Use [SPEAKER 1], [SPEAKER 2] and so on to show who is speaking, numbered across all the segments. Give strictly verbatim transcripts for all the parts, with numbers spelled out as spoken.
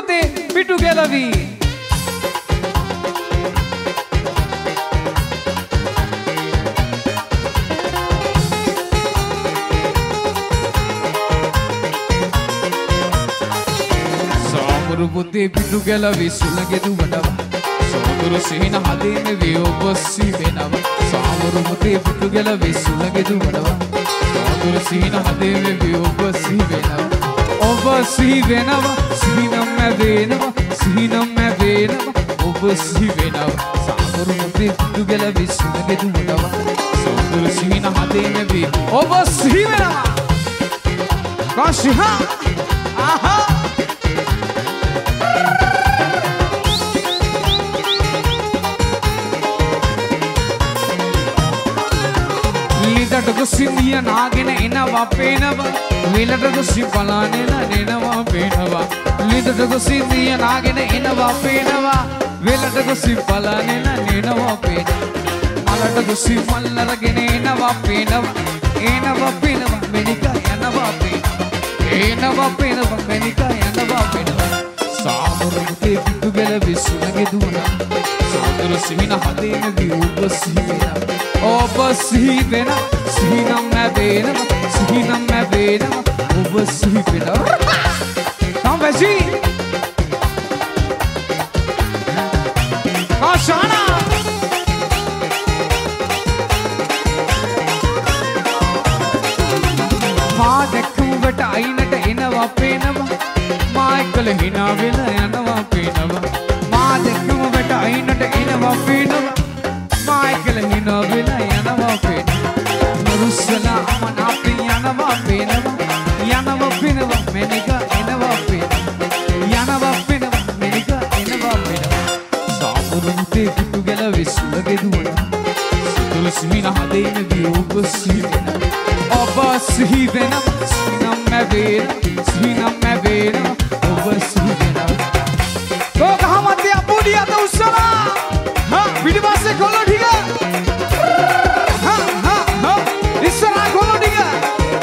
[SPEAKER 1] පුතේ පිටු ගැලවි සාමුරු පුතේ පිටු ගැලවි සුළඟෙදු වඩව සෝදුරු සිහින හදේම වේ ඔබ සිවෙනව සාමුරු පුතේ පිටු ගැලවි සුළඟෙදු වඩව සෝදුරු සිහින හදේම වේ ඔබ සිවෙනව ඔබ සිවෙනව සිහිනම් මැවෙනව සිහිනම් මැවෙනව ඔබ සිවෙනව සාමුරු පුතේ පිටු ගැලවි සුළඟෙදු වඩව සෝදුරු සිහින හදේම වේ ඔබ සිවෙනව කාශිහා ආහා ලිදට ගොසින්දිය නාගෙන එනවා පේනවා විලට ගොසි බලානෙලා නෙනවා පේනවා ලිදට ගොසින්දිය නාගෙන එනවා පේනවා විලට ගොසි බලානෙලා නෙනවා පේනවා මලට ගොසි මල්ලරගෙන එනවා පේනවා එනවා පේනවා මෙනිකා යනවා පේනවා එනවා පේනවා මෙනිකා යනවා පේනවා සාමුරු පුතේ පිටු ගැලවි සුළඟේ දුවනවා සෝදර සිහින හදේම විඋබ සිහිනවා ඔබ සිහිවෙන සිහිනම් මැවෙනව සිහිනම් මැවෙනව ඔබ සිහිවෙනව කම්බැසි කාශානා මා දැක්කුවට අයිනට එනවා පේනවා මා එක්කල හිනා වෙලා යනවා පේනවා මා දැක්කුවට අයිනට එනවා පේනවා මායිකල හිනා වෙලා යනවා පේනවා නුරුස්සලා අමනාපේ යනවා පේනවා යනවා පේනවා මෙනික එනවා පේනවා යනවා පේනවා මෙනික එනවා පේනවා සාමුරු පුතේ පිටු ගැලවි සුළඟේ දුවනවා සුදුරු සිහින හදේම විඋබ සිහිවෙනවා ඔබ සිහිවෙනවා සිහිනම් මැවෙනවා සිහිනම් මැවෙනවා ඔබ සිහිවෙනවා කෝකහමත්ය පුඩිය අත උස්සලා हाँ पिडिपासे खोलो ठीक है हाँ हाँ हाँ इस तरह खोलो ठीक है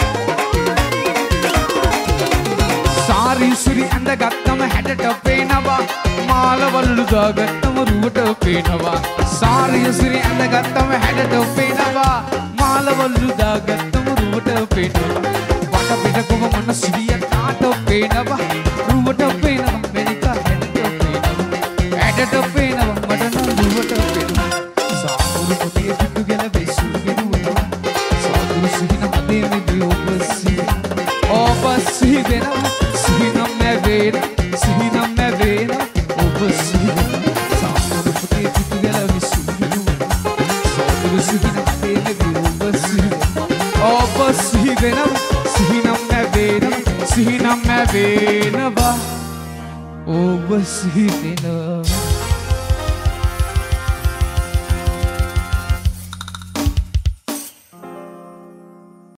[SPEAKER 1] सारी सुरी अंद गत्तम हेडट पेनवा माल वल्लु दागत्तम रूट पेनवा सारी सुरी अंद गत्तम हेडट पेनवा माल वल्लु दागत्तम रूट पेनवा वाट पिट को मन सिरिया काट पेनवा रूट पेनवा मेनिका हेडट पेनवा हेडट पेनवा मडन रूट पेनवा सामुරු පුතේ පිටු ගැලවි සුළඟේ දුවනවා සෝදුරු සිහින හදේම විඋබ සිහිනවා ඔබ සිහිවෙනවා සිහිනම් මැවෙනවා සිහිනම් මැවෙනවා ඔබ සිහිවෙනවා සාමුරු පුතේ පිටු ගැලවි සුළඟේ දුවනවා සෝදුරු සිහින හදේම විඋබ සිහිනවා ඔබ සිහිවෙනවා සිහිනම් මැවෙනවා සිහිනම් මැවෙනවා ඔබ සිහිවෙනවා